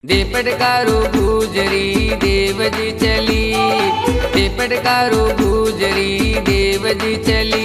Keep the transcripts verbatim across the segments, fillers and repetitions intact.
दे पटकारो गुजरी देव जी चली, दे पटकारो गुजरी देव जी चली।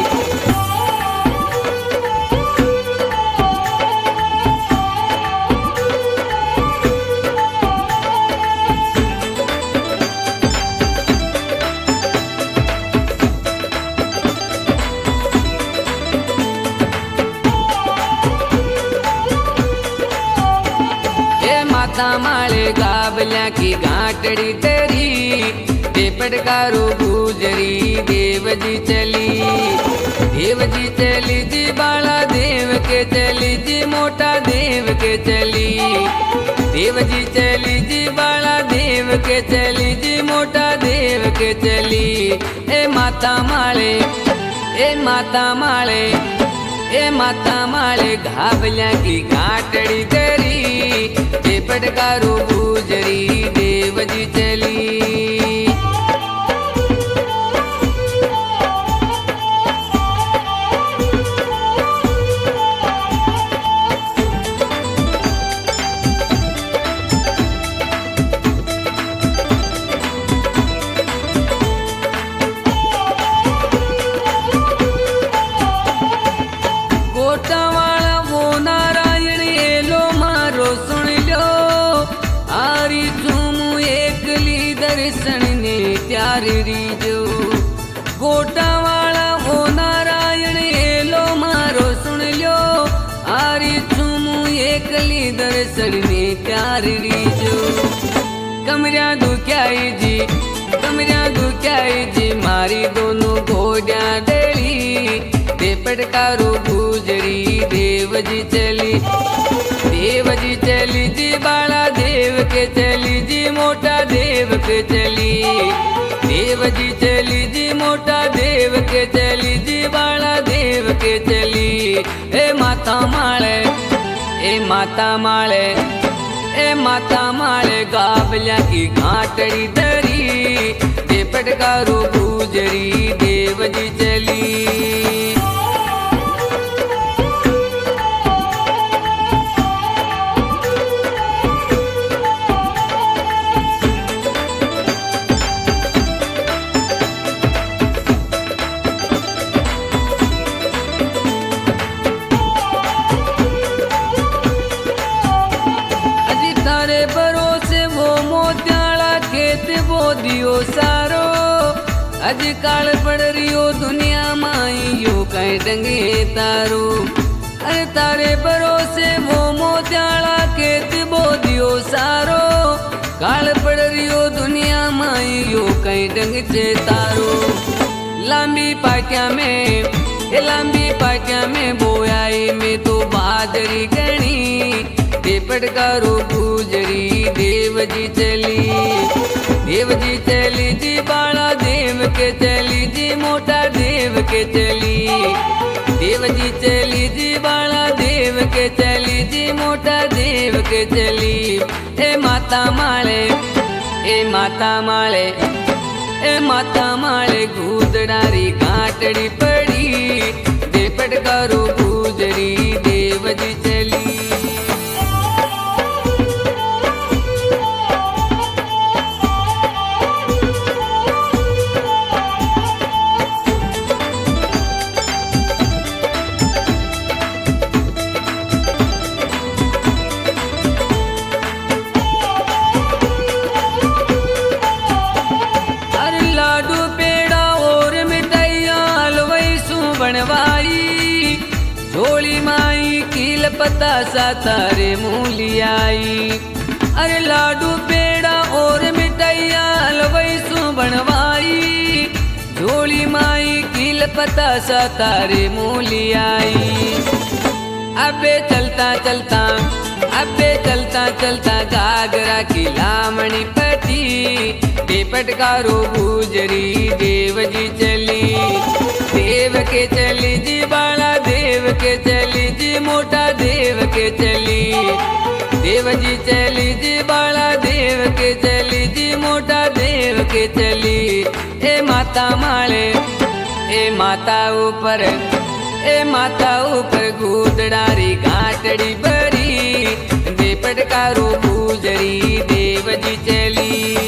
माता माले गाबल्या की घाटड़ी तेरी, दे पटकारो गुजरी देव जी चली। देव जी चली जी बाला देव के चली जी मोटा देव के चली। देव जी चली जी बाला देव के चली जी मोटा देव के चली। ए माता माले ए माता माले ए माता माले घाबल्या की घाटड़ी तेरी, दे पटकारो गुजरी देव जी चली। जो गोटा वाला हो नारायण एलो मारो सुन लो, आरी चुमू एकली दर्शन में प्यार रीजो। कमरिया दुख्याई जी कमरिया दुख्याई जी मारी दोनों घोड़ा डेली, दे पटकारो गुजरी देव जी चली। देव जी चली जी बाला देव के चली जी मोटा देव के चली। देव जी चली जी मोटा देव के चली जी बाला देव के चली। ए माता माले ए माता माले ए माता माले गाबल्या की घाटड़ी दरी, दे पटकारो गुजरी देव जी चली। दियो सारो अज काल पड़ रियो दुनिया माई यो कहीं डंगे तारो। अरे तारे भरोसे वो मोत्याला खेत बो दियो सारो, काल पड़ रियो दुनिया माई यो कहीं डंग चे तारो। लांबी पाटिया में ए लांबी पाटिया में बोयाई में तो बादरी गणी, दे पटकारो गुजरी देव जी चली। देव जी चली जी बाला देव के चली जी मोटा देव के चली। देव जी चली जी बाला देव के चली जी मोटा देव के चली। ए माता माले ए माता माले ए माता माले गुदड़ारी घाटड़ी पड़ी, दे पटकारो गुजरी देव जी चली। झोली माई कील पता सा तारे मूली आई। अरे लाडू पेड़ा और मिठाइया हलवाई सु बनवाई, झोली माई कील पता सा तारे मूली आई। अबे चलता चलता अबे चलता चलता घाघरा की लामणी पटी, दे पटकारो गुजरी देव जी चली। देव के चली जी बाला देव के चली जी मोटा देव के चली। देव जी चली जी बाला देव के चली जी मोटा देव के चली। ए माता माले ए माता ऊपर ए माता ऊपर गुदड़ारी घाटड़ी भरी, दे पटकारो गुजरी देव जी चली।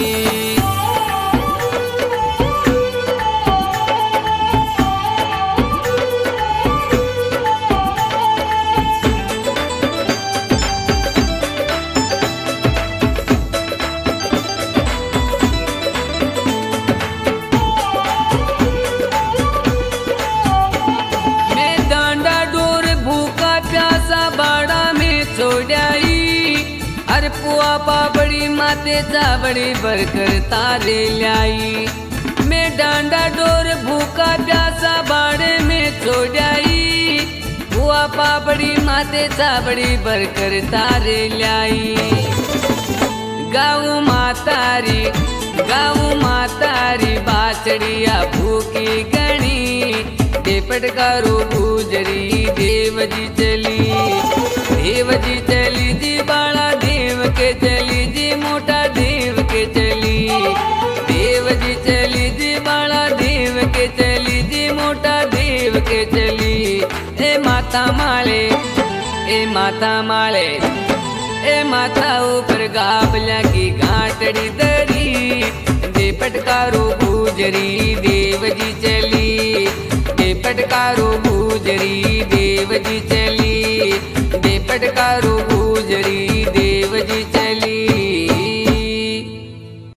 अरे पुआ पापड़ी माते चावड़ी भरकर तारे लाई। मैं डांडा डोर भूखा प्यासा बाड़े में छोड़ाई। पुआ पापड़ी माते चावड़ी भरकर तारे लाई। गाँव मातारी गाँव मातारी बाचड़िया भूखी गणी दे पटकारो गुजरी देव जी चली। देव जी चली जी बाला देव के चली जी मोटा देव के चली। देव जी चली जी बाला देव के चली जी मोटा देव के चली। ए माता माले ए माता माले ए माता ऊपर गाबला की घाटड़ी दरी दे पटकारो गुजरी देव जी चली। दे पटकारो गुजरी देव जी चली। दे पटकारो